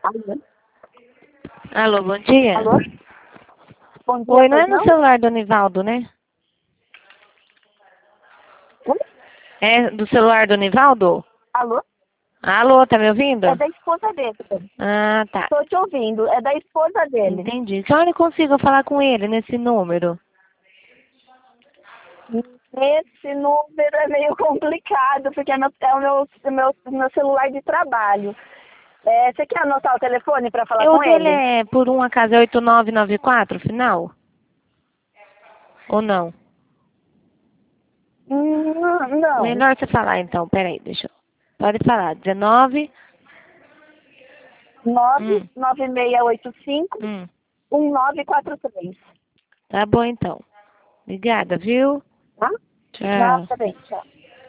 Alô? Alô, bom dia. Alô? Bom dia, Oi, não é pois no celular do Nivaldo, né? Oi? É do celular do Nivaldo? Alô? Alô, tá me ouvindo? É da esposa dele. Ah, tá. Tô te ouvindo. É da esposa dele. Entendi. Que hora eu consigo falar com ele nesse número? Esse número é meio complicado, porque é o meu celular de trabalho. Você quer anotar o telefone para falar O com dele ele? é por um acaso é 8994, final? Ou não? Não. Melhor você falar então, peraí, deixa eu... Pode falar, 19... Hum, 99685 hum. 1943. Tá bom então. Obrigada, viu? Tá? Tchau. Nossa, bem, tchau.